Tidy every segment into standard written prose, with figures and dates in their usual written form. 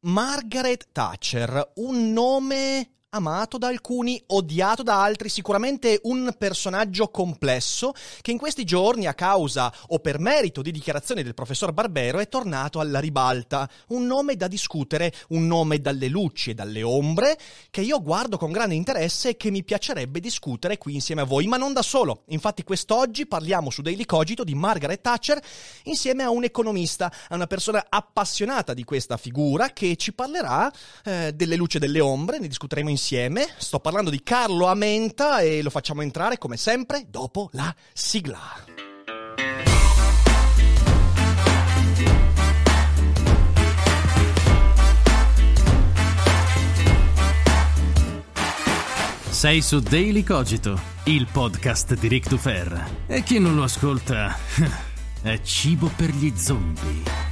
Margaret Thatcher, un nome amato da alcuni, odiato da altri, sicuramente un personaggio complesso che in questi giorni, a causa o per merito di dichiarazioni del professor Barbero, è tornato alla ribalta. Un nome da discutere, un nome dalle luci e dalle ombre, che io guardo con grande interesse e che mi piacerebbe discutere qui insieme a voi, ma non da solo. Infatti quest'oggi parliamo su Daily Cogito di Margaret Thatcher insieme a un economista, a una persona appassionata di questa figura che ci parlerà delle luci e delle ombre, ne discuteremo insieme. Sto parlando di Carlo Amenta e lo facciamo entrare come sempre dopo la sigla. Sei su Daily Cogito, il podcast di Ric Dufer. E chi non lo ascolta è cibo per gli zombie.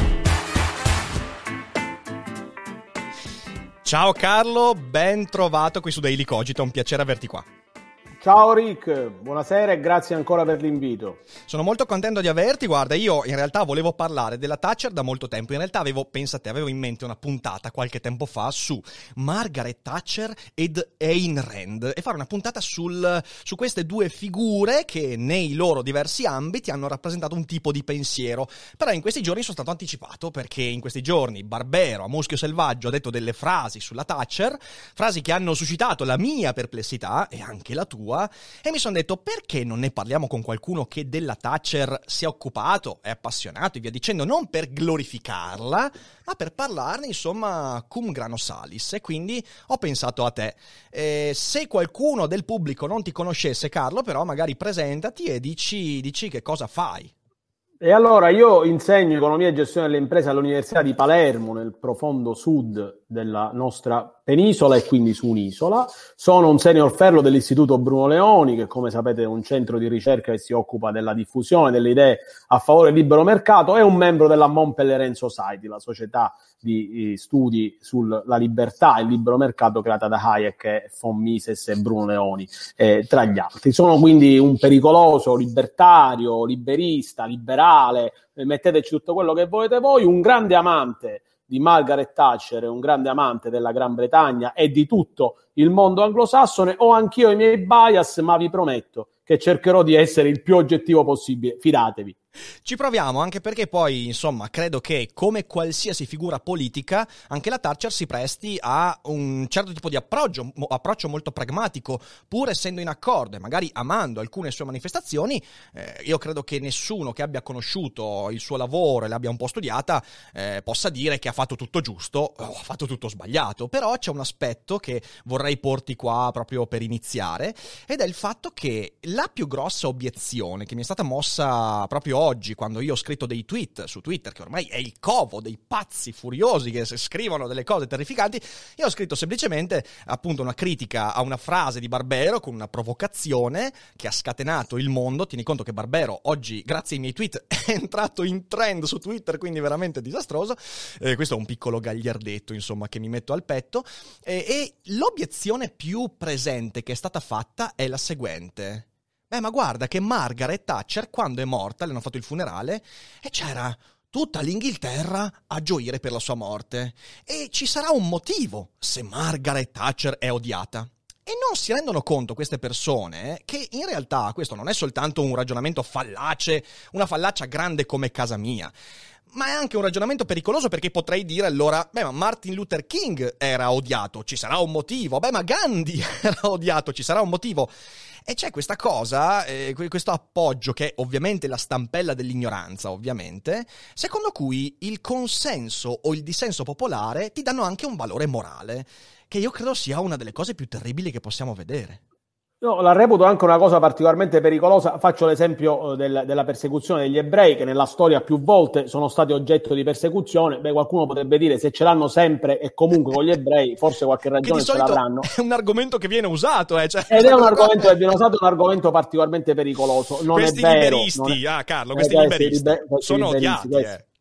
Ciao Carlo, ben trovato qui su Daily Cogito, è un piacere averti qua. Ciao Rick, buonasera e grazie ancora per l'invito. Sono molto contento di averti. Guarda, io in realtà volevo parlare della Thatcher da molto tempo. In realtà avevo in mente una puntata qualche tempo fa su Margaret Thatcher ed Ayn Rand e fare una puntata su queste due figure che nei loro diversi ambiti hanno rappresentato un tipo di pensiero. Però in questi giorni sono stato anticipato perché in questi giorni Barbero a muschio selvaggio ha detto delle frasi sulla Thatcher, frasi che hanno suscitato la mia perplessità e anche la tua. E mi sono detto, perché non ne parliamo con qualcuno che della Thatcher si è occupato, è appassionato e via dicendo, non per glorificarla, ma per parlarne, insomma, cum grano salis. E quindi ho pensato a te. Se qualcuno del pubblico non ti conoscesse, Carlo, però magari presentati e dici che cosa fai. E allora io insegno economia e gestione delle imprese all'Università di Palermo, nel profondo sud della nostra penisola e quindi su un'isola. Sono un senior fellow dell'Istituto Bruno Leoni, che come sapete è un centro di ricerca che si occupa della diffusione delle idee a favore del libero mercato, e un membro della Mont Pelerin Society, la società di studi sulla libertà e il libero mercato creata da Hayek, von Mises e Bruno Leoni, tra gli altri. Sono quindi un pericoloso libertario, liberista, liberale, metteteci tutto quello che volete voi, un grande amante di Margaret Thatcher e un grande amante della Gran Bretagna e di tutto il mondo anglosassone. Ho anch'io i miei bias, ma vi prometto che cercherò di essere il più oggettivo possibile, fidatevi. Ci proviamo, anche perché poi, insomma, credo che come qualsiasi figura politica, anche la Thatcher si presti a un certo tipo di approccio molto pragmatico, pur essendo in accordo e magari amando alcune sue manifestazioni. Io credo che nessuno che abbia conosciuto il suo lavoro e l'abbia un po' studiata possa dire che ha fatto tutto giusto o ha fatto tutto sbagliato. Però c'è un aspetto che vorrei porti qua proprio per iniziare, ed è il fatto che la più grossa obiezione che mi è stata mossa proprio oggi, quando io ho scritto dei tweet su Twitter, che ormai è il covo dei pazzi furiosi che scrivono delle cose terrificanti, io ho scritto semplicemente appunto una critica a una frase di Barbero con una provocazione che ha scatenato il mondo. Tieni conto che Barbero oggi, grazie ai miei tweet, è entrato in trend su Twitter, quindi veramente disastroso. Questo è un piccolo gagliardetto, insomma, che mi metto al petto. E l'obiezione più presente che è stata fatta è la seguente: ma guarda che Margaret Thatcher, quando è morta, le hanno fatto il funerale e c'era tutta l'Inghilterra a gioire per la sua morte. E ci sarà un motivo se Margaret Thatcher è odiata. E non si rendono conto queste persone che in realtà questo non è soltanto un ragionamento fallace, una fallaccia grande come casa mia, ma è anche un ragionamento pericoloso, perché potrei dire allora, ma Martin Luther King era odiato, ci sarà un motivo. Ma Gandhi era odiato, ci sarà un motivo. E c'è questa cosa, questo appoggio che è ovviamente la stampella dell'ignoranza, ovviamente, secondo cui il consenso o il dissenso popolare ti danno anche un valore morale, che io credo sia una delle cose più terribili che possiamo vedere. No, la reputo anche una cosa particolarmente pericolosa. Faccio l'esempio della persecuzione degli ebrei, che nella storia più volte sono stati oggetto di persecuzione. Qualcuno potrebbe dire, se ce l'hanno sempre e comunque con gli ebrei, forse qualche ragione ce l'avranno. È un argomento che viene usato, cioè, ed è un argomento che viene usato, un argomento particolarmente pericoloso. Non questi è vero. Liberisti, Carlo, questi liberisti sono odiati.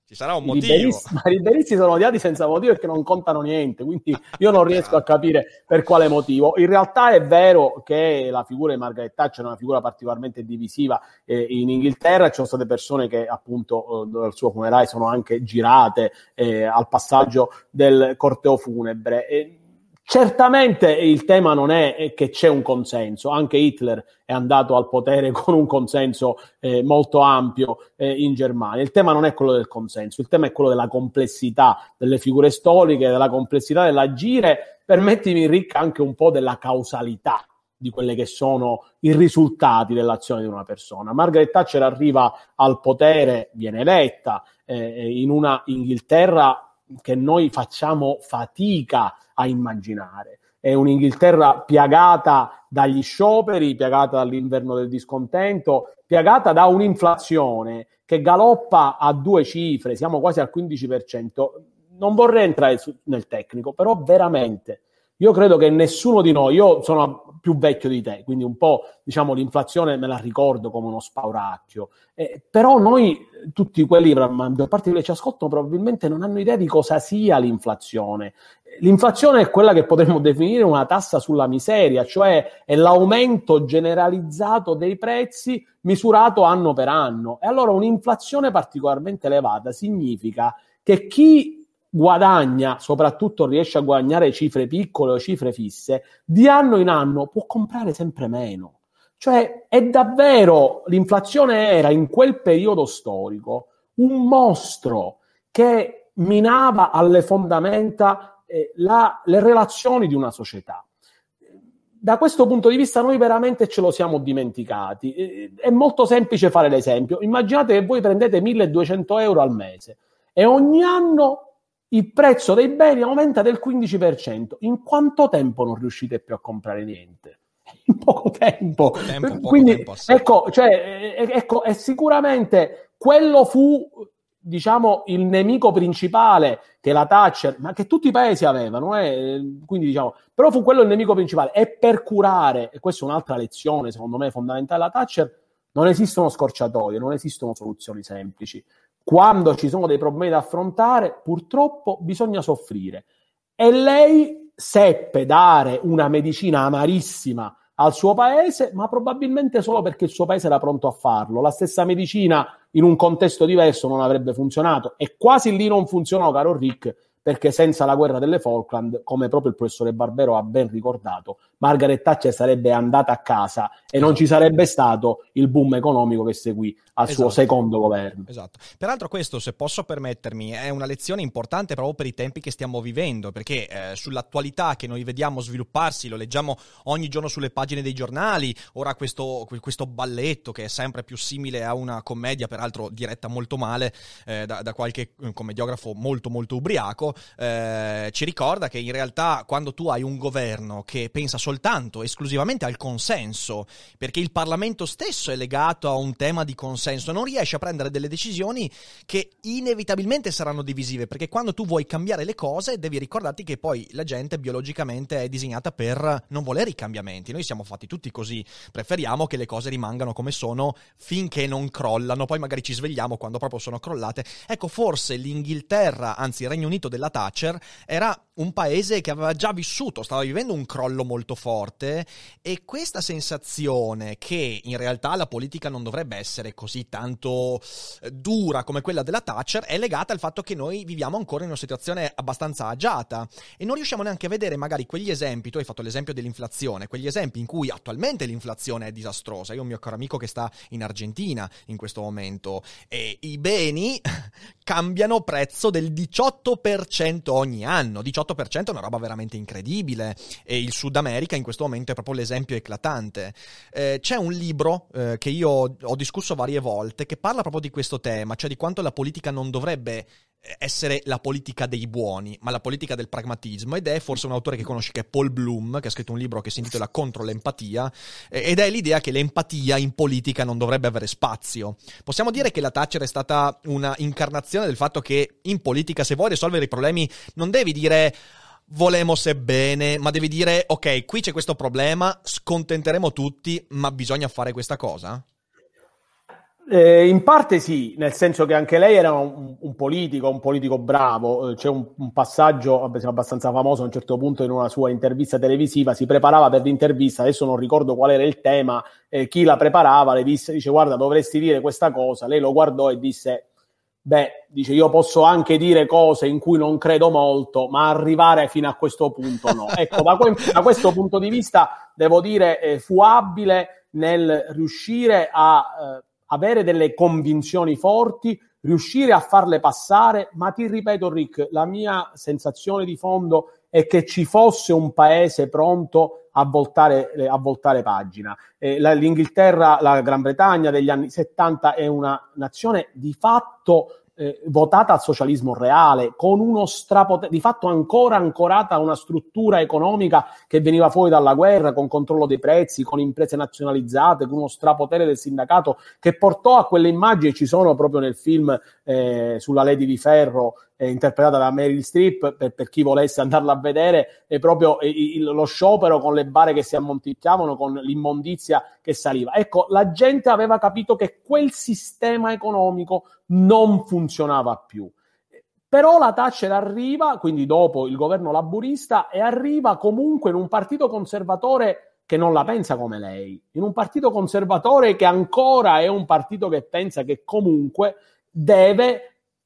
Ci sarà un motivo. I liberisti sono odiati senza motivo perché non contano niente, quindi io non riesco a capire per quale motivo. In realtà è vero che la figura di Margaret Thatcher è una figura particolarmente divisiva. In Inghilterra ci sono state persone che appunto dal suo funerale sono anche girate al passaggio del corteo funebre. Certamente il tema non è che c'è un consenso, anche Hitler è andato al potere con un consenso molto ampio in Germania. Il tema non è quello del consenso, il tema è quello della complessità delle figure storiche, della complessità dell'agire, permettimi Rick, anche un po' della causalità di quelle che sono i risultati dell'azione di una persona. Margaret Thatcher arriva al potere, viene eletta in una Inghilterra che noi facciamo fatica a immaginare. È un'Inghilterra piagata dagli scioperi, piagata dall'inverno del discontento, piagata da un'inflazione che galoppa a 2 cifre, siamo quasi al 15%. Non vorrei entrare nel tecnico, però veramente io credo che nessuno di noi, io sono più vecchio di te, quindi un po' diciamo l'inflazione me la ricordo come uno spauracchio, però noi, tutti quelli, la maggior parte di quelli che ci ascoltano probabilmente non hanno idea di cosa sia l'inflazione. L'inflazione è quella che potremmo definire una tassa sulla miseria, cioè è l'aumento generalizzato dei prezzi misurato anno per anno. E allora un'inflazione particolarmente elevata significa che chi guadagna, soprattutto riesce a guadagnare cifre piccole o cifre fisse, di anno in anno può comprare sempre meno. Cioè è davvero, l'inflazione era in quel periodo storico un mostro che minava alle fondamenta le relazioni di una società. Da questo punto di vista noi veramente ce lo siamo dimenticati. È molto semplice fare l'esempio. Immaginate che voi prendete 1.200 euro al mese e ogni anno il prezzo dei beni aumenta del 15%. In quanto tempo non riuscite più a comprare niente? In poco tempo. Quindi, tempo, sì. Ecco, e sicuramente quello fu, diciamo, il nemico principale che la Thatcher, ma che tutti i paesi avevano, quindi diciamo, però fu quello il nemico principale. E per curare, e questa è un'altra lezione, secondo me, fondamentale della Thatcher, non esistono scorciatoie, non esistono soluzioni semplici. Quando ci sono dei problemi da affrontare, purtroppo bisogna soffrire. E lei seppe dare una medicina amarissima al suo paese, ma probabilmente solo perché il suo paese era pronto a farlo. La stessa medicina in un contesto diverso non avrebbe funzionato, e quasi lì non funzionò, caro Rick, perché senza la guerra delle Falkland, come proprio il professore Barbero ha ben ricordato, Margaret Thatcher sarebbe andata a casa e non ci sarebbe stato il boom economico che seguì al suo secondo governo. Esatto. Peraltro questo, se posso permettermi, è una lezione importante proprio per i tempi che stiamo vivendo, perché sull'attualità che noi vediamo svilupparsi, lo leggiamo ogni giorno sulle pagine dei giornali, ora questo balletto che è sempre più simile a una commedia, peraltro diretta molto male da qualche commediografo molto molto ubriaco, ci ricorda che in realtà quando tu hai un governo che pensa soltanto esclusivamente al consenso, perché il Parlamento stesso è legato a un tema di consenso, non riesce a prendere delle decisioni che inevitabilmente saranno divisive, perché quando tu vuoi cambiare le cose devi ricordarti che poi la gente biologicamente è disegnata per non volere i cambiamenti. Noi siamo fatti tutti così, preferiamo che le cose rimangano come sono finché non crollano, poi magari ci svegliamo quando proprio sono crollate. Ecco, forse l'Inghilterra, anzi il Regno Unito della Thatcher, era un paese che aveva già vissuto, stava vivendo un crollo molto forte, e questa sensazione che in realtà la politica non dovrebbe essere così tanto dura come quella della Thatcher è legata al fatto che noi viviamo ancora in una situazione abbastanza agiata e non riusciamo neanche a vedere magari quegli esempi. Tu hai fatto l'esempio dell'inflazione, quegli esempi in cui attualmente l'inflazione è disastrosa. Io ho un mio caro amico che sta in Argentina in questo momento e i beni cambiano prezzo del 18% ogni anno. 18% è una roba veramente incredibile, e il Sud America in questo momento è proprio l'esempio eclatante. C'è un libro che io ho discusso varie volte che parla proprio di questo tema, cioè di quanto la politica non dovrebbe essere la politica dei buoni, ma la politica del pragmatismo, ed è forse un autore che conosci, che è Paul Bloom, che ha scritto un libro che si intitola Contro l'empatia, ed è l'idea che l'empatia in politica non dovrebbe avere spazio. Possiamo dire che la Thatcher è stata una incarnazione del fatto che in politica, se vuoi risolvere i problemi, non devi dire volemo bene, ma devi dire ok, qui c'è questo problema, scontenteremo tutti, ma bisogna fare questa cosa? In parte sì, nel senso che anche lei era un politico bravo. C'è un passaggio abbastanza famoso a un certo punto in una sua intervista televisiva, si preparava per l'intervista, adesso non ricordo qual era il tema, chi la preparava le dice guarda, dovresti dire questa cosa, lei lo guardò e disse dice io posso anche dire cose in cui non credo molto, ma arrivare fino a questo punto no. Ecco, da questo punto di vista devo dire fu abile nel riuscire a avere delle convinzioni forti, riuscire a farle passare, ma ti ripeto Rick, la mia sensazione di fondo è che ci fosse un paese pronto a voltare pagina. L'Inghilterra, la Gran Bretagna degli anni 70 è una nazione di fatto votata al socialismo reale, con uno strapotere, di fatto ancora ancorata a una struttura economica che veniva fuori dalla guerra, con controllo dei prezzi, con imprese nazionalizzate, con uno strapotere del sindacato che portò a quelle immagini, ci sono proprio nel film sulla Lady di Ferro, interpretata da Meryl Streep, per chi volesse andarla a vedere, è proprio lo sciopero con le bare che si ammonticchiavano, con l'immondizia che saliva. Ecco, la gente aveva capito che quel sistema economico non funzionava più. Però la Thatcher arriva, quindi dopo il governo laburista, e arriva comunque in un partito conservatore che non la pensa come lei, in un partito conservatore che ancora è un partito che pensa che comunque deve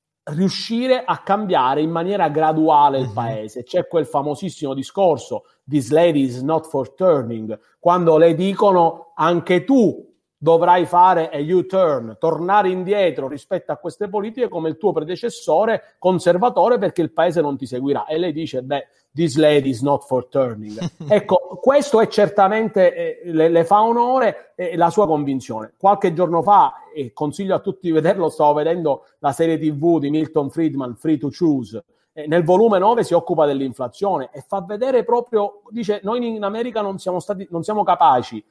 riuscire a cambiare in maniera graduale il paese. C'è quel famosissimo discorso "This lady is not for turning", quando le dicono anche tu dovrai fare a U-turn, tornare indietro rispetto a queste politiche come il tuo predecessore conservatore, perché il paese non ti seguirà. E lei dice "This lady is not for turning". Ecco, questo è certamente le fa onore la sua convinzione. Qualche giorno fa, e consiglio a tutti di vederlo, stavo vedendo la serie TV di Milton Friedman, Free to Choose, nel volume 9 si occupa dell'inflazione e fa vedere proprio, dice, noi in America non siamo capaci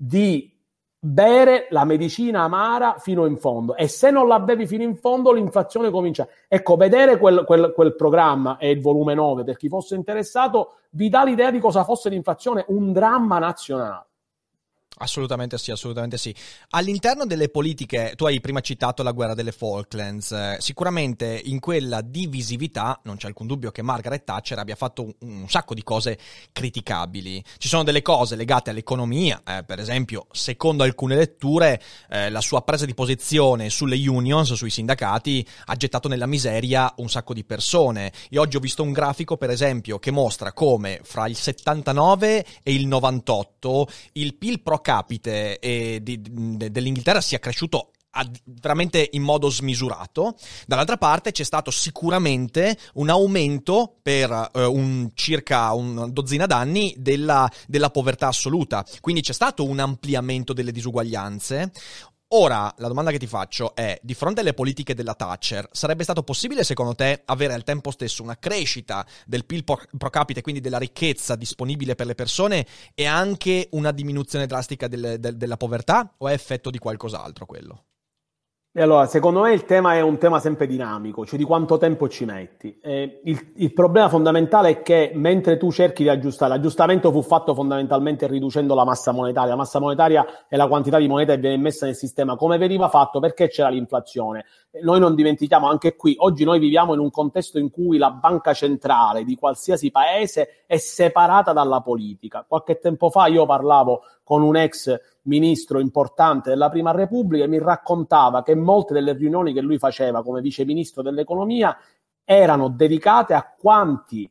di bere la medicina amara fino in fondo, e se non la bevi fino in fondo l'inflazione comincia. Ecco, vedere quel programma e il volume 9, per chi fosse interessato, vi dà l'idea di cosa fosse l'inflazione, un dramma nazionale. Assolutamente sì, assolutamente sì. All'interno delle politiche, tu hai prima citato la guerra delle Falklands, sicuramente in quella divisività non c'è alcun dubbio che Margaret Thatcher abbia fatto un sacco di cose criticabili. Ci sono delle cose legate all'economia, per esempio, secondo alcune letture, la sua presa di posizione sulle unions, sui sindacati, ha gettato nella miseria un sacco di persone. Io oggi ho visto un grafico, per esempio, che mostra come fra il 79 e il 98 il PIL pro capite dell'Inghilterra sia cresciuto veramente in modo smisurato. Dall'altra parte c'è stato sicuramente un aumento per circa una dozzina d'anni della povertà assoluta, quindi c'è stato un ampliamento delle disuguaglianze. Ora, la domanda che ti faccio è, di fronte alle politiche della Thatcher, sarebbe stato possibile, secondo te, avere al tempo stesso una crescita del PIL pro capite, quindi della ricchezza disponibile per le persone, e anche una diminuzione drastica della povertà, o è effetto di qualcos'altro quello? E allora, secondo me il tema è un tema sempre dinamico, cioè di quanto tempo ci metti. Il problema fondamentale è che mentre tu cerchi di aggiustare, l'aggiustamento fu fatto fondamentalmente riducendo la massa monetaria. La massa monetaria è la quantità di moneta che viene messa nel sistema. Come veniva fatto? Perché c'era l'inflazione. Noi non dimentichiamo, anche qui, oggi noi viviamo in un contesto in cui la banca centrale di qualsiasi paese è separata dalla politica. Qualche tempo fa io parlavo con un ex ministro importante della Prima Repubblica e mi raccontava che molte delle riunioni che lui faceva come vice ministro dell'economia erano dedicate a quante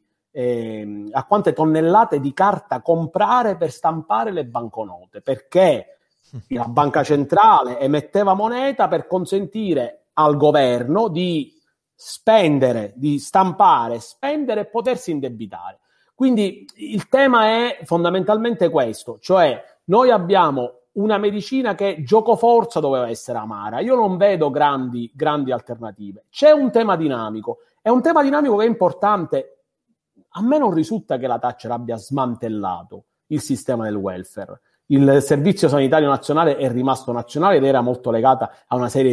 tonnellate di carta comprare per stampare le banconote, perché la banca centrale emetteva moneta per consentire al governo di spendere, di stampare, spendere e potersi indebitare. Quindi il tema è fondamentalmente questo, cioè noi abbiamo una medicina che giocoforza doveva essere amara. Io non vedo grandi alternative. C'è un tema dinamico. È un tema dinamico che è importante. A me non risulta che la Thatcher abbia smantellato il sistema del welfare. Il Servizio Sanitario Nazionale è rimasto nazionale ed era molto legata a una serie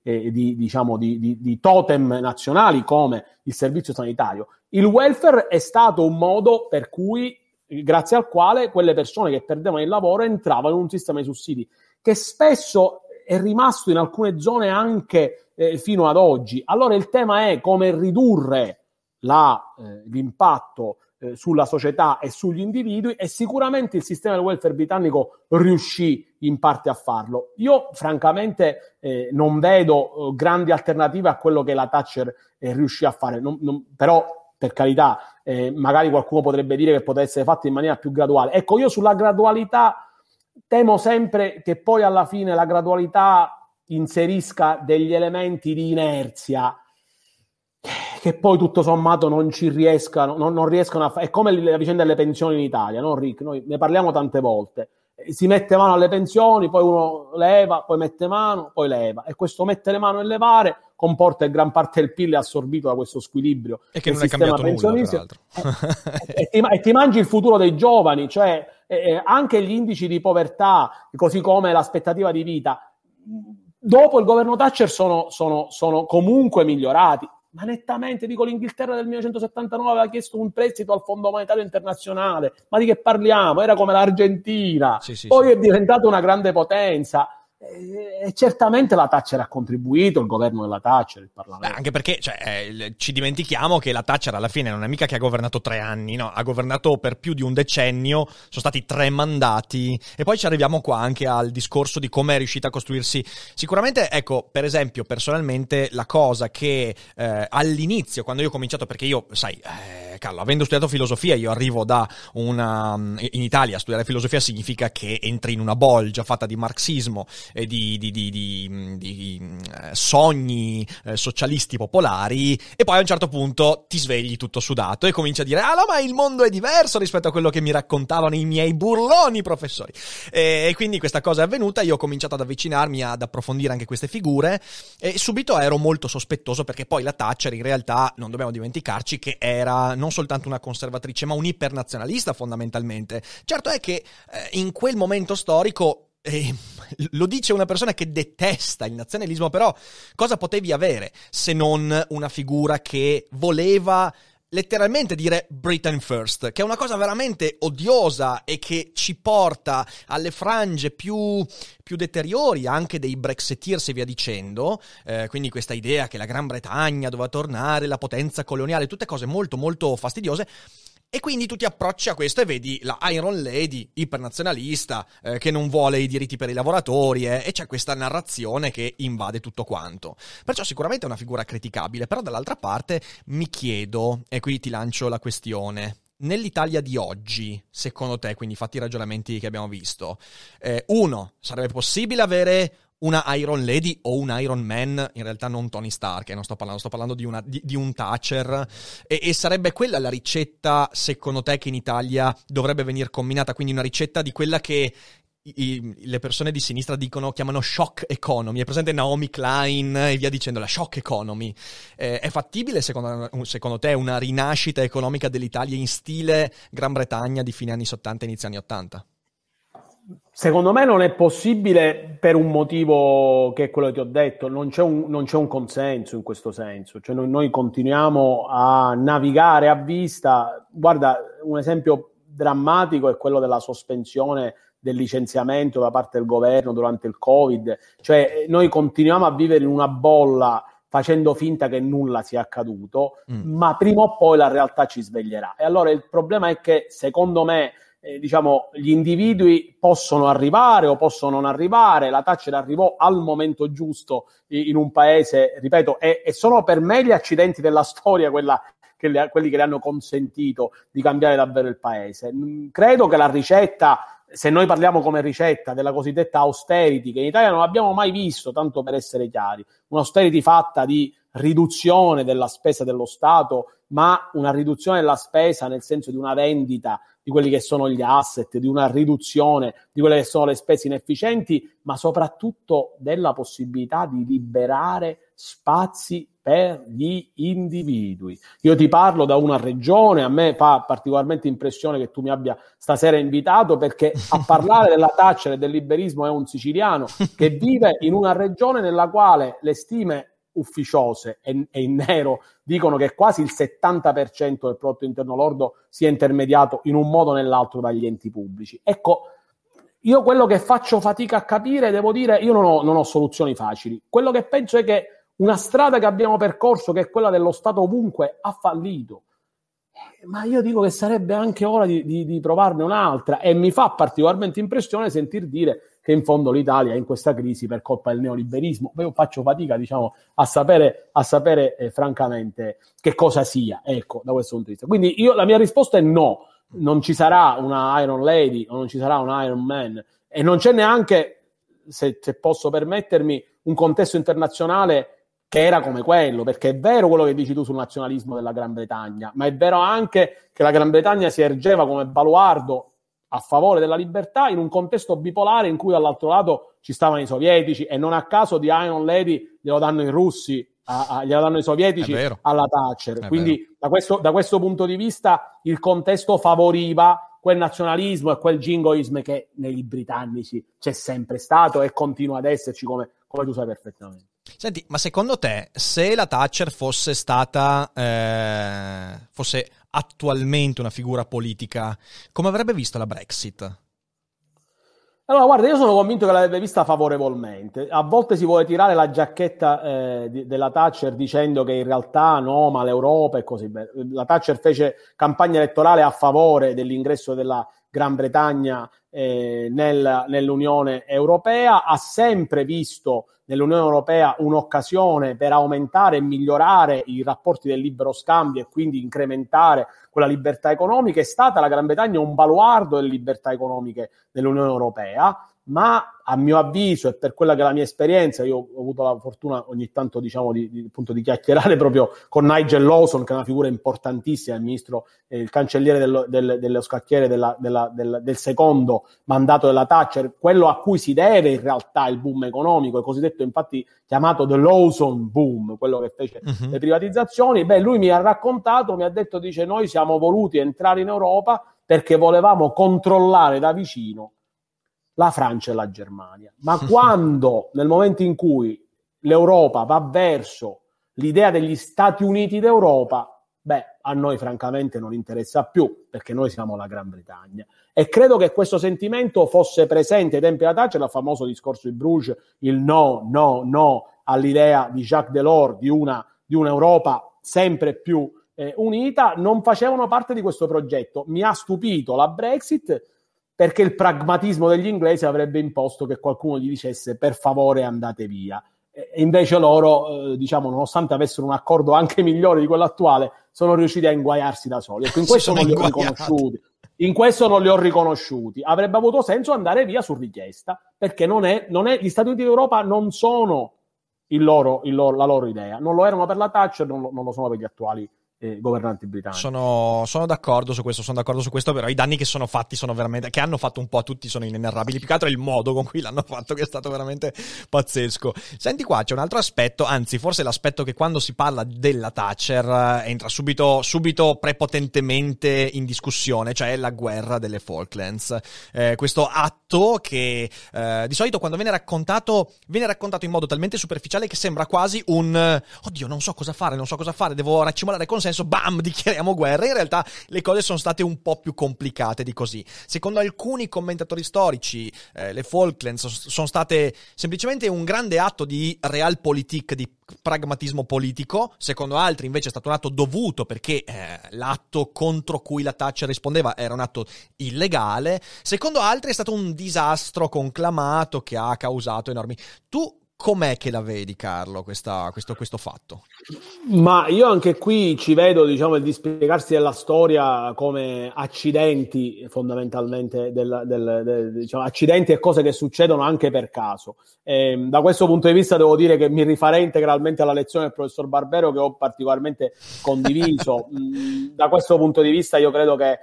di totem nazionali come il servizio sanitario. Il welfare è stato un modo per cui, grazie al quale quelle persone che perdevano il lavoro entravano in un sistema di sussidi che spesso è rimasto in alcune zone anche fino ad oggi. Allora il tema è come ridurre l'impatto sulla società e sugli individui, e sicuramente il sistema del welfare britannico riuscì in parte a farlo. Io francamente non vedo grandi alternative a quello che la Thatcher riuscì a fare, però per carità magari qualcuno potrebbe dire che potesse essere fatto in maniera più graduale. Ecco, io sulla gradualità temo sempre che poi alla fine la gradualità inserisca degli elementi di inerzia che poi tutto sommato non riescono a fare. È come la vicenda delle pensioni in Italia, no Rick? Noi ne parliamo tante volte. Si mette mano alle pensioni, poi uno leva, poi mette mano, poi leva. E questo mettere mano e levare comporta che gran parte del PIL è assorbito da questo squilibrio. E che non è cambiato nulla, peraltro. E ti mangi il futuro dei giovani, cioè anche gli indici di povertà, così come l'aspettativa di vita, dopo il governo Thatcher sono comunque migliorati. Ma nettamente, dico, l'Inghilterra del 1979 aveva chiesto un prestito al Fondo Monetario Internazionale, ma di che parliamo? Era come l'Argentina, poi è diventata una grande potenza. E certamente la Thatcher ha contribuito, il governo della Thatcher, il Parlamento. Anche perché ci dimentichiamo che la Thatcher alla fine non è mica che ha governato 3 anni, no, ha governato per più di un decennio, sono stati 3 mandati, e poi ci arriviamo qua anche al discorso di come è riuscita a costruirsi. Sicuramente, ecco, per esempio, personalmente la cosa che all'inizio, quando io ho cominciato, perché io, sai, Carlo, avendo studiato filosofia, io arrivo in Italia a studiare filosofia significa che entri in una bolgia fatta di marxismo, di sogni socialisti popolari, e poi a un certo punto ti svegli tutto sudato e cominci a dire: ah no, ma il mondo è diverso rispetto a quello che mi raccontavano i miei burloni professori. E quindi questa cosa è avvenuta, io ho cominciato ad avvicinarmi, ad approfondire anche queste figure, e subito ero molto sospettoso, perché poi la Thatcher in realtà, non dobbiamo dimenticarci che era non soltanto una conservatrice ma un ipernazionalista fondamentalmente. Certo è che in quel momento storico, lo dice una persona che detesta il nazionalismo, però cosa potevi avere se non una figura che voleva letteralmente dire Britain first, che è una cosa veramente odiosa e che ci porta alle frange più deteriori anche dei Brexiteers e via dicendo, quindi questa idea che la Gran Bretagna doveva tornare la potenza coloniale, tutte cose molto molto fastidiose. E quindi tu ti approcci a questo e vedi la Iron Lady ipernazionalista che non vuole i diritti per i lavoratori, e c'è questa narrazione che invade tutto quanto. Perciò sicuramente è una figura criticabile, però dall'altra parte mi chiedo, e qui ti lancio la questione: nell'Italia di oggi, secondo te, quindi fatti i ragionamenti che abbiamo visto, sarebbe possibile avere una Iron Lady o un Iron Man, in realtà non Tony Stark, sto parlando di un Thatcher, e sarebbe quella la ricetta, secondo te, che in Italia dovrebbe venire combinata, quindi una ricetta di quella che le persone di sinistra chiamano shock economy. È presente Naomi Klein e via dicendo, la shock economy. È fattibile secondo te una rinascita economica dell'Italia in stile Gran Bretagna di fine anni 70 e inizio anni 80? Secondo me non è possibile, per un motivo che è quello che ti ho detto: non c'è un consenso in questo senso, cioè noi continuiamo a navigare a vista. Guarda, un esempio drammatico è quello della sospensione del licenziamento da parte del governo durante il Covid, cioè noi continuiamo a vivere in una bolla facendo finta che nulla sia accaduto, ma prima o poi la realtà ci sveglierà. E allora il problema è che, secondo me, gli individui possono arrivare o possono non arrivare. La Thatcher arrivò al momento giusto in un paese, ripeto, e sono per me gli accidenti della storia quelli che le hanno consentito di cambiare davvero il paese. Credo che la ricetta, se noi parliamo come ricetta della cosiddetta austerity, che in Italia non abbiamo mai visto, tanto per essere chiari, un'austerity fatta di riduzione della spesa dello Stato, ma una riduzione della spesa nel senso di una vendita di quelli che sono gli asset, di una riduzione di quelle che sono le spese inefficienti, ma soprattutto della possibilità di liberare spazi per gli individui. Io ti parlo da una regione, a me fa particolarmente impressione che tu mi abbia stasera invitato, perché a parlare della Thatcher e del liberismo è un siciliano che vive in una regione nella quale le stime ufficiose e in nero dicono che quasi il 70% del prodotto interno lordo sia intermediato in un modo o nell'altro dagli enti pubblici. Ecco, io quello che faccio fatica a capire, devo dire, io non ho soluzioni facili. Quello che penso è che una strada che abbiamo percorso, che è quella dello Stato ovunque, ha fallito. Ma io dico che sarebbe anche ora di provarne un'altra, e mi fa particolarmente impressione sentir dire che in fondo l'Italia è in questa crisi per colpa del neoliberismo. Io faccio fatica, diciamo, a sapere francamente che cosa sia, ecco, da questo punto di vista. Quindi la mia risposta è no, non ci sarà una Iron Lady o non ci sarà un Iron Man, e non c'è neanche, se posso permettermi, un contesto internazionale che era come quello, perché è vero quello che dici tu sul nazionalismo della Gran Bretagna, ma è vero anche che la Gran Bretagna si ergeva come baluardo a favore della libertà in un contesto bipolare in cui dall'altro lato ci stavano i sovietici, e non a caso di Iron Lady glielo danno i russi, glielo danno i sovietici alla Thatcher. Quindi da questo punto di vista il contesto favoriva quel nazionalismo e quel jingoismo che nei britannici c'è sempre stato e continua ad esserci, come tu sai perfettamente. Senti, ma secondo te, se la Thatcher fosse stata fosse attualmente una figura politica, come avrebbe visto la Brexit? Allora, guarda, io sono convinto che l'avrebbe vista favorevolmente. A volte si vuole tirare la giacchetta della Thatcher dicendo che in realtà no, ma l'Europa e così via. La Thatcher fece campagna elettorale a favore dell'ingresso della Gran Bretagna nell'Unione Europea, ha sempre visto nell'Unione Europea un'occasione per aumentare e migliorare i rapporti del libero scambio e quindi incrementare quella libertà economica. È stata la Gran Bretagna un baluardo delle libertà economiche dell'Unione Europea, ma a mio avviso e per quella che è la mia esperienza, io ho avuto la fortuna ogni tanto, diciamo, di chiacchierare proprio con Nigel Lawson, che è una figura importantissima, il ministro, il cancelliere dello scacchiere del secondo mandato della Thatcher, quello a cui si deve in realtà il boom economico, il cosiddetto infatti chiamato the Lawson boom, quello che fece le privatizzazioni. Lui mi ha raccontato, mi ha detto, dice, noi siamo voluti entrare in Europa perché volevamo controllare da vicino la Francia e la Germania. Ma quando, nel momento in cui l'Europa va verso l'idea degli Stati Uniti d'Europa, a noi francamente non interessa più, perché noi siamo la Gran Bretagna. E credo che questo sentimento fosse presente ai tempi della Thatcher, il famoso discorso di Bruges, il no all'idea di Jacques Delors di un'Europa sempre più unita, non facevano parte di questo progetto. Mi ha stupito la Brexit, perché il pragmatismo degli inglesi avrebbe imposto che qualcuno gli dicesse per favore andate via. E invece loro, diciamo, nonostante avessero un accordo anche migliore di quello attuale, sono riusciti a inguaiarsi da soli. Ecco, in questo non li ho riconosciuti. In questo non li ho riconosciuti. Avrebbe avuto senso andare via su richiesta, perché gli Stati Uniti d'Europa non sono la loro idea. Non lo erano per la Thatcher, non lo sono per gli attuali governanti britannici. Sono d'accordo su questo, però i danni che sono fatti sono veramente, che hanno fatto un po' a tutti, sono inenarrabili. Più che altro il modo con cui l'hanno fatto, che è stato veramente pazzesco. Senti qua, c'è un altro aspetto, anzi forse l'aspetto che quando si parla della Thatcher entra subito prepotentemente in discussione, cioè la guerra delle Falklands. Questo atto che di solito quando viene raccontato in modo talmente superficiale che sembra quasi un oddio, non so cosa fare, devo raccimolare consenso, bam, dichiariamo guerra. In realtà le cose sono state un po' più complicate di così. Secondo alcuni commentatori storici, le Falklands sono state semplicemente un grande atto di realpolitik, di pragmatismo politico. Secondo altri invece è stato un atto dovuto, perché l'atto contro cui la Thatcher rispondeva era un atto illegale. Secondo altri è stato un disastro conclamato che ha causato enormi... Tu com'è che la vedi, Carlo, questo fatto? Ma io anche qui ci vedo, diciamo, il dispiegarsi della storia come accidenti, fondamentalmente, diciamo, accidenti e cose che succedono anche per caso. Da questo punto di vista devo dire che mi rifarei integralmente alla lezione del professor Barbero, che ho particolarmente condiviso. Da questo punto di vista io credo che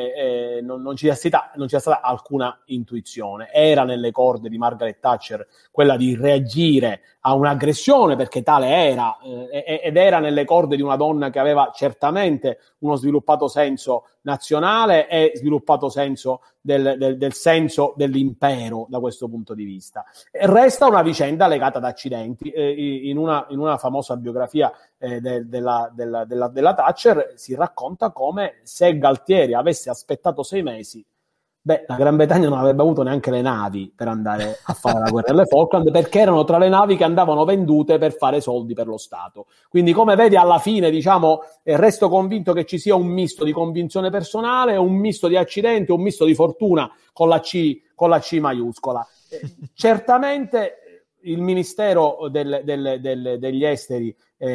non ci sia stata alcuna intuizione. Era nelle corde di Margaret Thatcher quella di reagire a un'aggressione, perché tale era, ed era nelle corde di una donna che aveva certamente uno sviluppato senso nazionale e sviluppato senso del senso dell'impero da questo punto di vista. Resta una vicenda legata ad accidenti. In una famosa biografia della Thatcher si racconta come se Galtieri avesse aspettato 6 mesi Beh, la Gran Bretagna non avrebbe avuto neanche le navi per andare a fare la guerra delle Falkland, perché erano tra le navi che andavano vendute per fare soldi per lo Stato. Quindi, come vedi, alla fine, diciamo, resto convinto che ci sia un misto di convinzione personale, un misto di accidente, un misto di fortuna con la C maiuscola. Certamente il Ministero degli Esteri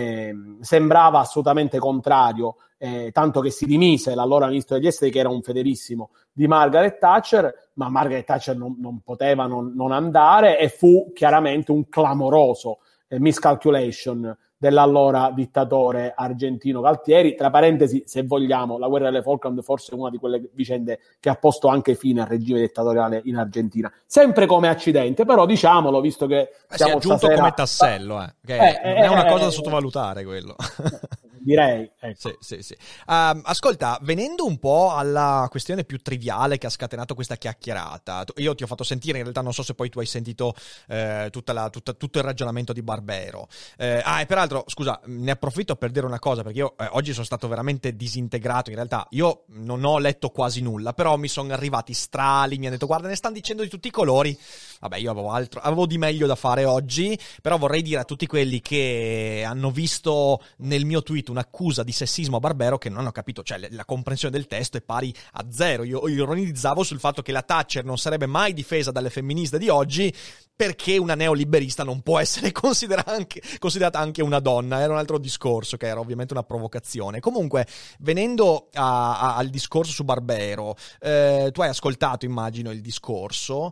sembrava assolutamente contrario, tanto che si dimise l'allora Ministro degli Esteri, che era un fedelissimo di Margaret Thatcher, ma Margaret Thatcher non poteva non andare, e fu chiaramente un clamoroso miscalculation dell'allora dittatore argentino Galtieri. Tra parentesi, se vogliamo, la guerra delle Falkland forse è una di quelle vicende che ha posto anche fine al regime dittatoriale in Argentina, sempre come accidente, però diciamolo, visto che si è aggiunto stasera come tassello, che non è una cosa da sottovalutare quello. Direi, ecco. Sì. Ascolta, venendo un po' alla questione più triviale che ha scatenato questa chiacchierata, io ti ho fatto sentire, in realtà non so se poi tu hai sentito tutto il ragionamento di Barbero. E peraltro, scusa, ne approfitto per dire una cosa, perché io oggi sono stato veramente disintegrato. In realtà io non ho letto quasi nulla, però mi sono arrivati strali, mi hanno detto guarda, ne stanno dicendo di tutti i colori. Vabbè, io avevo di meglio da fare oggi, però vorrei dire a tutti quelli che hanno visto nel mio tweet un'accusa di sessismo a Barbero che non ho capito, cioè la comprensione del testo è pari a zero. Io ironizzavo sul fatto che la Thatcher non sarebbe mai difesa dalle femministe di oggi, perché una neoliberista non può essere considerata anche una donna. Era un altro discorso, che era ovviamente una provocazione. Comunque, venendo al discorso su Barbero, tu hai ascoltato, immagino, il discorso,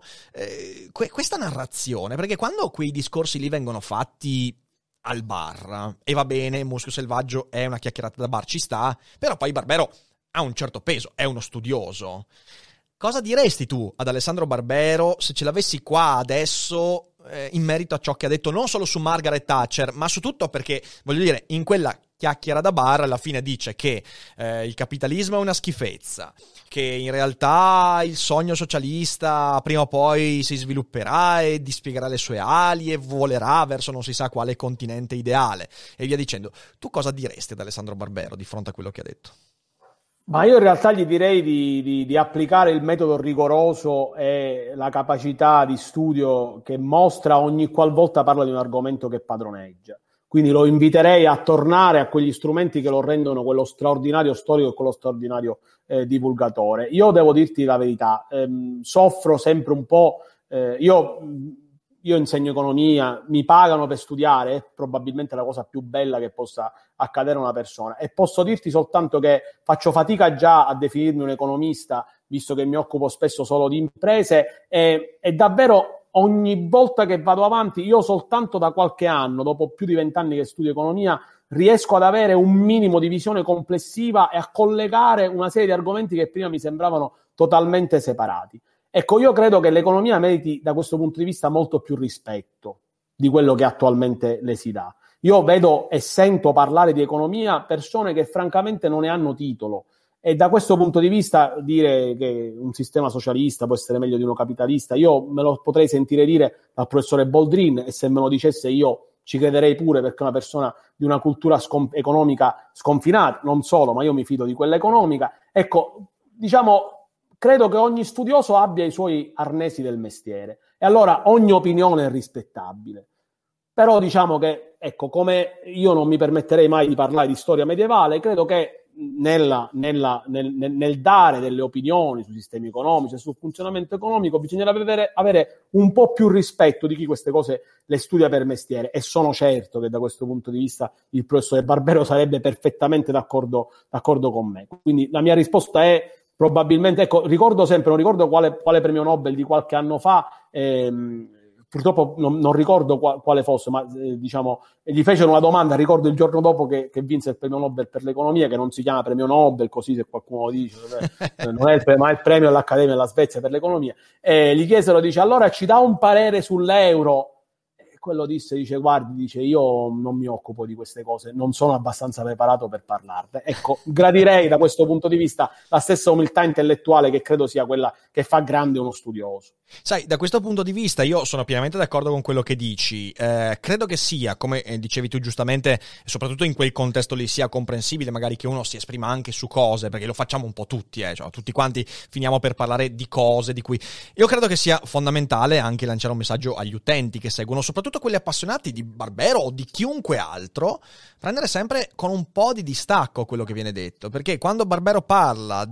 questa narrazione, perché quando quei discorsi lì vengono fatti al bar, e va bene, Muschio Selvaggio è una chiacchierata da bar, ci sta, però poi Barbero ha un certo peso, è uno studioso. Cosa diresti tu ad Alessandro Barbero se ce l'avessi qua adesso in merito a ciò che ha detto, non solo su Margaret Thatcher, ma su tutto, perché, voglio dire, in quella chiacchiera da bar alla fine dice che il capitalismo è una schifezza, che in realtà il sogno socialista prima o poi si svilupperà e dispiegherà le sue ali e volerà verso non si sa quale continente ideale, e via dicendo. Tu cosa diresti ad Alessandro Barbero di fronte a quello che ha detto? Ma io in realtà gli direi di applicare il metodo rigoroso e la capacità di studio che mostra ogni qualvolta parla di un argomento che padroneggia. Quindi lo inviterei a tornare a quegli strumenti che lo rendono quello straordinario storico e quello straordinario divulgatore. Io devo dirti la verità, soffro sempre un po', io insegno economia, mi pagano per studiare, è probabilmente la cosa più bella che possa accadere a una persona, e posso dirti soltanto che faccio fatica già a definirmi un economista, visto che mi occupo spesso solo di imprese, e davvero ogni volta che vado avanti, io soltanto da qualche anno, dopo più di 20 anni che studio economia, riesco ad avere un minimo di visione complessiva e a collegare una serie di argomenti che prima mi sembravano totalmente separati. Ecco, io credo che l'economia meriti da questo punto di vista molto più rispetto di quello che attualmente le si dà. Io vedo e sento parlare di economia persone che francamente non ne hanno titolo, e da questo punto di vista dire che un sistema socialista può essere meglio di uno capitalista, io me lo potrei sentire dire dal professore Boldrin, e se me lo dicesse io ci crederei pure, perché è una persona di una cultura economica sconfinata, non solo, ma io mi fido di quella economica. Ecco, diciamo, credo che ogni studioso abbia i suoi arnesi del mestiere, e allora ogni opinione è rispettabile. Però diciamo che, ecco, come io non mi permetterei mai di parlare di storia medievale, credo che nel dare delle opinioni sui sistemi economici e sul funzionamento economico bisognerebbe avere un po' più rispetto di chi queste cose le studia per mestiere, e sono certo che da questo punto di vista il professore Barbero sarebbe perfettamente d'accordo con me. Quindi la mia risposta è probabilmente, ecco, non ricordo quale premio Nobel di qualche anno fa, purtroppo non ricordo quale fosse, ma diciamo, gli fecero una domanda, ricordo il giorno dopo che vinse il premio Nobel per l'economia, che non si chiama premio Nobel, così se qualcuno lo dice, non è ma è il premio dell'Accademia della Svezia per l'economia, e gli chiesero, dice, allora ci dà un parere sull'euro? quello dice guardi, dice io non mi occupo di queste cose, non sono abbastanza preparato per parlarne. Ecco, gradirei da questo punto di vista la stessa umiltà intellettuale che credo sia quella che fa grande uno studioso. Sai, da questo punto di vista io sono pienamente d'accordo con quello che dici. Credo che sia, come dicevi tu giustamente, soprattutto in quel contesto lì, sia comprensibile magari che uno si esprima anche su cose, perché lo facciamo un po' tutti, cioè, tutti quanti finiamo per parlare di cose di cui... Io credo che sia fondamentale anche lanciare un messaggio agli utenti che seguono, soprattutto quelli appassionati di Barbero o di chiunque altro, prendere sempre con un po' di distacco quello che viene detto, perché quando Barbero parla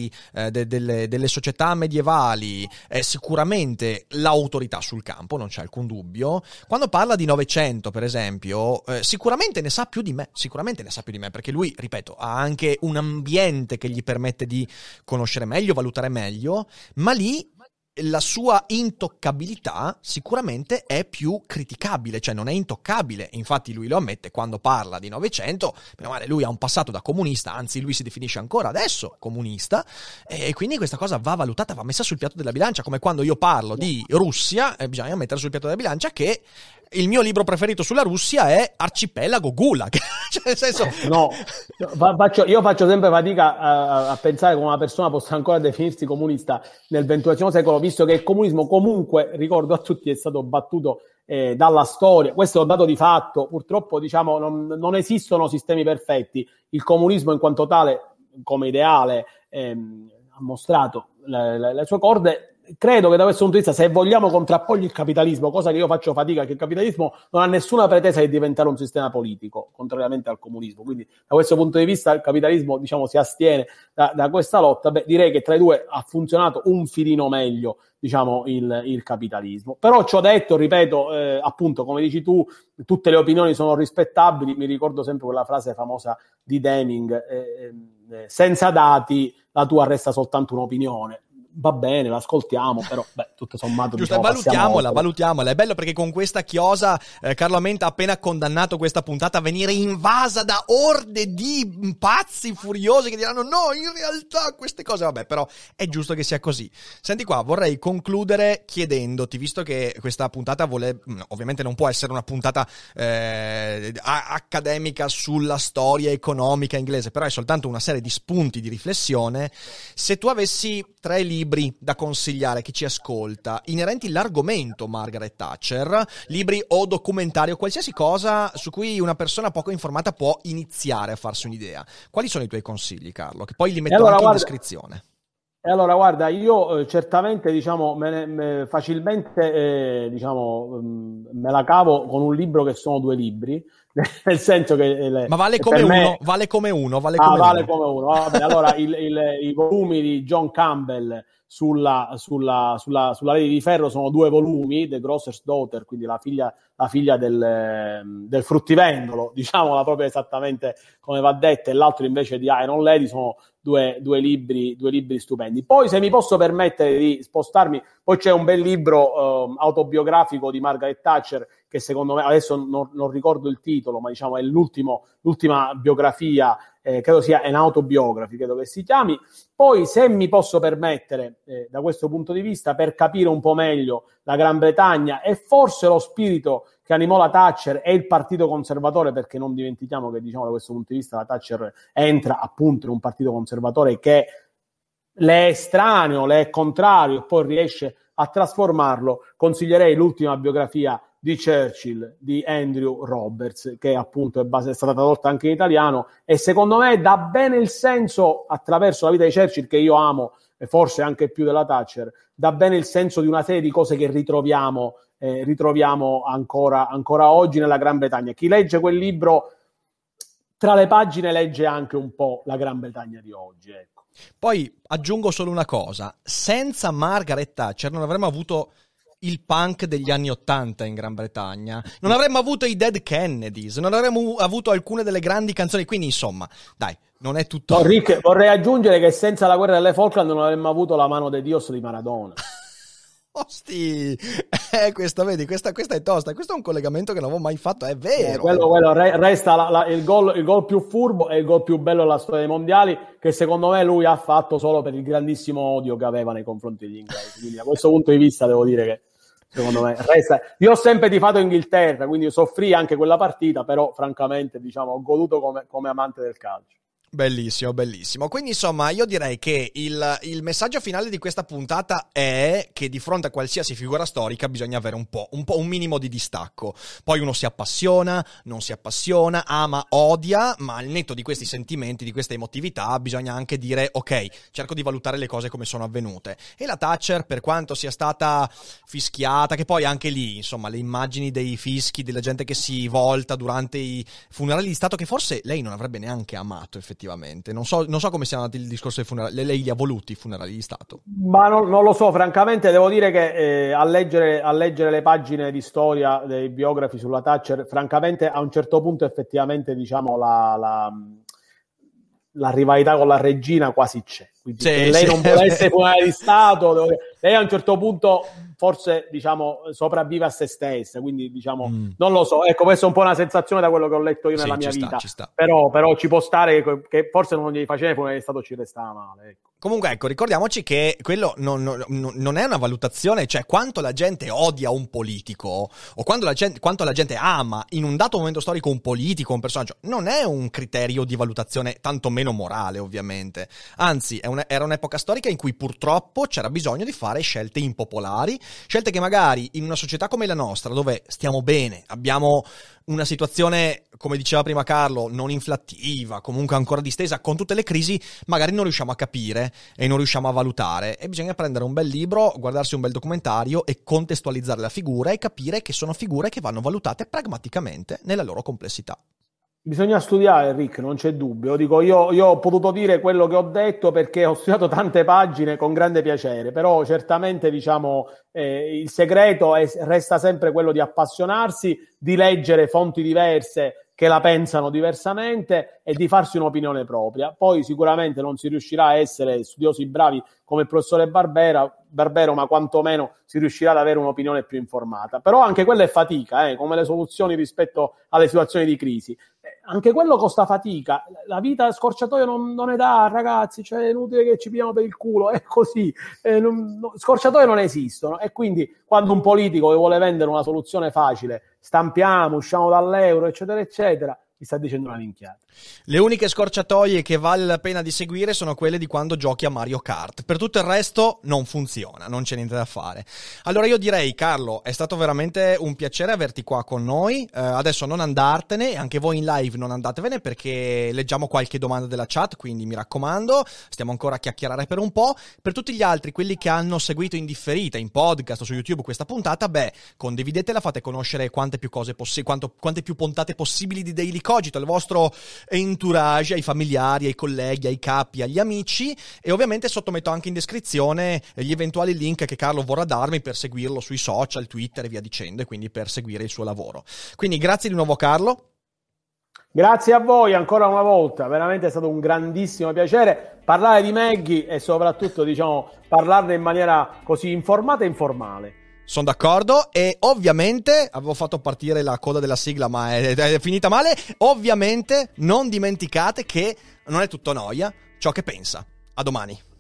delle società medievali, sicuramente l'autorità sul campo, non c'è alcun dubbio. Quando parla di Novecento, per esempio, sicuramente ne sa più di me, perché lui, ripeto, ha anche un ambiente che gli permette di conoscere meglio, valutare meglio, ma lì la sua intoccabilità sicuramente è più criticabile, cioè non è intoccabile. Infatti lui lo ammette quando parla di Novecento, lui ha un passato da comunista, anzi lui si definisce ancora adesso comunista, e quindi questa cosa va valutata, va messa sul piatto della bilancia, come quando io parlo di Russia, bisogna mettere sul piatto della bilancia che il mio libro preferito sulla Russia è Arcipelago Gulag. Cioè, nel senso... No, io faccio sempre fatica a pensare come una persona possa ancora definirsi comunista nel XXI secolo, visto che il comunismo comunque, ricordo a tutti, è stato battuto dalla storia. Questo è un dato di fatto. Purtroppo, diciamo, non esistono sistemi perfetti. Il comunismo in quanto tale, come ideale, ha mostrato le sue corde. Credo che da questo punto di vista, se vogliamo contrapporgli il capitalismo, cosa che io faccio fatica, che il capitalismo non ha nessuna pretesa di diventare un sistema politico, contrariamente al comunismo. Quindi da questo punto di vista il capitalismo, diciamo, si astiene da questa lotta. Direi che tra i due ha funzionato un filino meglio, diciamo, il capitalismo. Però ciò detto, ripeto, appunto, come dici tu, tutte le opinioni sono rispettabili. Mi ricordo sempre quella frase famosa di Deming, senza dati la tua resta soltanto un'opinione. Va bene, l'ascoltiamo, però tutto sommato giusto, diciamo, valutiamola. È bello perché con questa chiosa Carlo Amenta ha appena condannato questa puntata a venire invasa da orde di pazzi furiosi che diranno no, in realtà queste cose, vabbè, però è giusto che sia così. Senti qua, vorrei concludere chiedendoti, visto che questa puntata ovviamente non può essere una puntata accademica sulla storia economica inglese, però è soltanto una serie di spunti di riflessione, se tu avessi 3 libri da consigliare a chi ci ascolta inerenti l'argomento Margaret Thatcher, libri o documentari o qualsiasi cosa su cui una persona poco informata può iniziare a farsi un'idea, quali sono i tuoi consigli, Carlo? Che poi li metto anche in descrizione. E allora, guarda, io certamente, diciamo, facilmente, diciamo, me la cavo con un libro che sono 2 libri, nel senso che... Ma vale come uno, vale come uno. Vale come uno. Vabbè, allora, i volumi di John Campbell sulla Lady di Ferro sono 2 volumi, The Grocer's Daughter, quindi la figlia del fruttivendolo, diciamola proprio esattamente come va detta, e l'altro invece di Iron Lady. Sono due libri stupendi. Poi, se mi posso permettere di spostarmi, poi c'è un bel libro autobiografico di Margaret Thatcher che secondo me, adesso non ricordo il titolo, ma diciamo è l'ultima biografia, credo sia an autobiography, credo che si chiami. Poi, se mi posso permettere, da questo punto di vista, per capire un po' meglio la Gran Bretagna e forse lo spirito che animò la Thatcher e il partito conservatore, perché non dimentichiamo che, diciamo, da questo punto di vista la Thatcher entra appunto in un partito conservatore che le è estraneo, le è contrario, e poi riesce a trasformarlo, consiglierei l'ultima biografia di Churchill di Andrew Roberts, che appunto è stata tradotta anche in italiano, e secondo me dà bene il senso, attraverso la vita di Churchill, che io amo, e forse anche più della Thatcher, dà bene il senso di una serie di cose che ritroviamo ancora oggi nella Gran Bretagna. Chi legge quel libro, tra le pagine, legge anche un po' la Gran Bretagna di oggi, ecco. Poi aggiungo solo una cosa: senza Margaret Thatcher non avremmo avuto il punk degli anni '80 in Gran Bretagna, non avremmo avuto i Dead Kennedys, non avremmo avuto alcune delle grandi canzoni, quindi insomma, dai, non è tutto... No, Rick, vorrei aggiungere che senza la guerra delle Falkland non avremmo avuto la mano de Dios di Maradona. Osti, questa è tosta, questo è un collegamento che non avevo mai fatto, è vero. Quello resta il gol più furbo e il gol più bello della storia dei mondiali, che secondo me lui ha fatto solo per il grandissimo odio che aveva nei confronti degli inglesi. Quindi da questo punto di vista devo dire che secondo me resta. Io ho sempre tifato Inghilterra, quindi soffrì anche quella partita, però francamente diciamo ho goduto come amante del calcio. Bellissimo, bellissimo. Quindi insomma io direi che il messaggio finale di questa puntata è che di fronte a qualsiasi figura storica bisogna avere un minimo di distacco. Poi uno si appassiona, non si appassiona, ama, odia, ma al netto di questi sentimenti, di questa emotività, bisogna anche dire ok, cerco di valutare le cose come sono avvenute. E la Thatcher, per quanto sia stata fischiata, che poi anche lì, insomma, le immagini dei fischi, della gente che si volta durante i funerali di Stato, che forse lei non avrebbe neanche amato effettivamente. Non so come sia andato il discorso dei funerali. Lei li ha voluti i funerali di Stato? Ma non lo so, francamente devo dire che a leggere le pagine di storia dei biografi sulla Thatcher, francamente a un certo punto effettivamente diciamo la rivalità con la regina quasi c'è. Quindi sì, lei non vuole essere funerale di Stato, lei a un certo punto forse diciamo sopravvive a se stessa, quindi diciamo non lo so, ecco, questa è un po' una sensazione da quello che ho letto io nella mia vita, ci sta. Però ci può stare che forse non gli faceva funerale di Stato, ci restava male, ecco. Comunque ecco, ricordiamoci che quello non è una valutazione, cioè quanto la gente odia un politico o quanto la gente ama in un dato momento storico un politico, un personaggio, non è un criterio di valutazione tantomeno morale ovviamente, anzi era un'epoca storica in cui purtroppo c'era bisogno di fare scelte impopolari, scelte che magari in una società come la nostra, dove stiamo bene, abbiamo una situazione, come diceva prima Carlo, non inflattiva, comunque ancora distesa, con tutte le crisi, magari non riusciamo a capire e non riusciamo a valutare, e bisogna prendere un bel libro, guardarsi un bel documentario e contestualizzare la figura e capire che sono figure che vanno valutate pragmaticamente nella loro complessità. Bisogna studiare, Rick, non c'è dubbio. Dico, io ho potuto dire quello che ho detto perché ho studiato tante pagine con grande piacere, però certamente diciamo il segreto resta sempre quello di appassionarsi, di leggere fonti diverse che la pensano diversamente e di farsi un'opinione propria. Poi sicuramente non si riuscirà a essere studiosi bravi come il professore Barbero, ma quantomeno si riuscirà ad avere un'opinione più informata. Però anche quella è fatica, come le soluzioni rispetto alle situazioni di crisi. Anche quello costa fatica. La vita scorciatoio non ne dà, ragazzi, cioè è inutile che ci pigliamo per il culo, è così. Scorciatoie non esistono, e quindi quando un politico che vuole vendere una soluzione facile, stampiamo, usciamo dall'euro, eccetera, eccetera, mi sta dicendo una minchiata. Le uniche scorciatoie che vale la pena di seguire sono quelle di quando giochi a Mario Kart. Per tutto il resto non funziona, non c'è niente da fare. Allora io direi, Carlo, è stato veramente un piacere averti qua con noi. Adesso non andartene, anche voi in live non andatevene, perché leggiamo qualche domanda della chat, quindi mi raccomando, stiamo ancora a chiacchierare per un po'. Per tutti gli altri, quelli che hanno seguito in differita, in podcast o su YouTube questa puntata, condividetela, fate conoscere quante più puntate possibili di Daily Cogito al vostro entourage, ai familiari, ai colleghi, ai capi, agli amici, e ovviamente sottometto anche in descrizione gli eventuali link che Carlo vorrà darmi per seguirlo sui social, Twitter e via dicendo, e quindi per seguire il suo lavoro. Quindi grazie di nuovo Carlo. Grazie a voi ancora una volta, veramente è stato un grandissimo piacere parlare di Maggie e soprattutto diciamo parlarne in maniera così informata e informale. Sono d'accordo, e ovviamente avevo fatto partire la coda della sigla ma è finita male. Ovviamente non dimenticate che non è tutto noia ciò che pensa. A domani.